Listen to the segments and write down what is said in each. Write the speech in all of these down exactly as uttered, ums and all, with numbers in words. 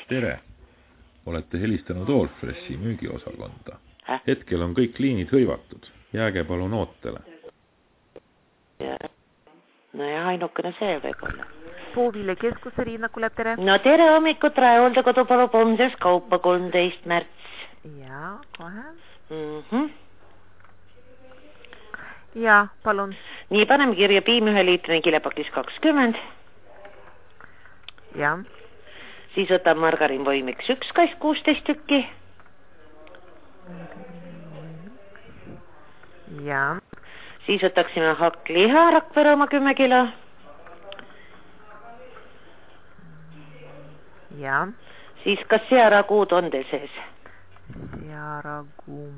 tere! Olete helistanud Allfreshi müügiosakonda. Hetkel on kõik liinid hõivatud. Jääge palun ootele. Ja. No ja ainukene see võib olla. Puuville keskuse Riina Kuleb, tere. No tere hommikut, Raehooldekodu palub homses kaupa kolmteist märts. Ja, kohe. Mhm. Ja, palun. Nii, paneme kirja piim ühe liitrine kilepakis kakskümmend. Ja. Siis võtab margarin voimiks üks kass kuusteist tükki. Ja. Siis võtaksime hakkliha Rakvere oma kümme kilo. Ja. Siis kas searaguud on teil sees? Searaguu.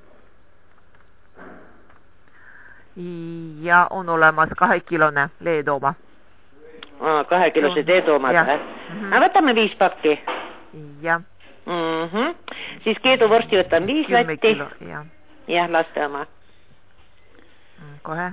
Ja on olemas kahekilone leedooma. Aa, kahekilosed leedoomad. Mm-hmm. Võtame viis pakki. Ja. Mm-hmm. Siis keeduvorsti võtan viis latti. Ja. Jah, laste oma. Kohe.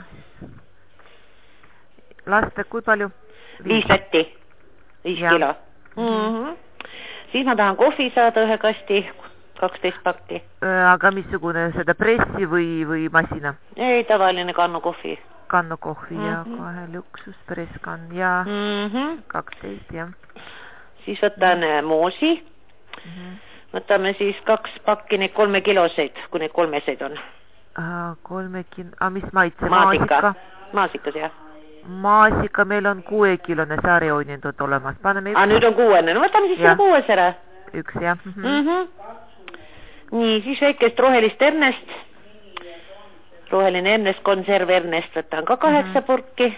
Laste, kui palju? Viis latti. Viis ja. Kilo. Mm-hmm. Siis ma tahan kohvi saada ühe kasti, kaksteist pakki. Aga missugune seda pressi või, või massina? Ei, tavaline kannukohvi. Kannukohvi mm-hmm. ja kohe luksus, presskann ja mm-hmm. kaksteist, jah. Siis võtan mm-hmm. moosi. Mm-hmm. Võtame siis kaks pakki neid kolme kiloseid, kui neid kolmeseid on. Ah, kolme kilo, ah, mis maitse? Maasika. Maasikas, jah. Maasika, meil on kuuekilone saarjoonindud olemas. Paneme üks. Ah, nüüd on kuuene. No võtame siis selle kuues ära. Üks, jah. Mm-hmm. Mm-hmm. Nii, siis väikest rohelist ernest. Roheline ernest, konserv ernest. Võtan ka kaheksa mm-hmm. purki.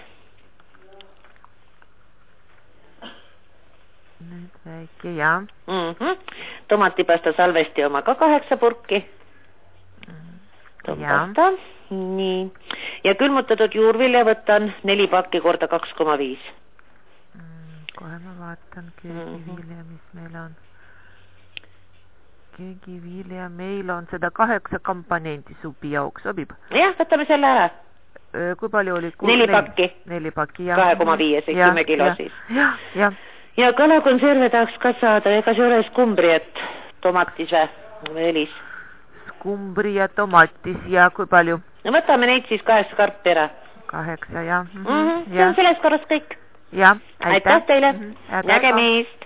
Nüüd väike, jah. Mm-hmm. Tomatipasta salvesti oma ka kaheksa purki. Tomatipasta. Nii. Ja külmutatud juurvilja võtan neli pakki korda kaks koma viis. Kohe ma vaatan köögivilja, mis meil on. Köögivilja meil on seda kaheksa komponenti supi jauks, sobib? Jah, võtame selle ära. Kui palju oli? Neli pakki. Neli pakki, jah. kahe koma viis, kümme kilo siis. Jah, jah. Ja kalakonserve tahaks ka saada, ega see ole skumbriat tomatis või õlis? Skumbri ja tomatis ja kui palju? No võtame neid siis kaheksa karpi ära. Kaheksa, jah. Mm-hmm. See on selles korras kõik. Jah, aitäh. Aitäh teile. Mm-hmm. Nägemist.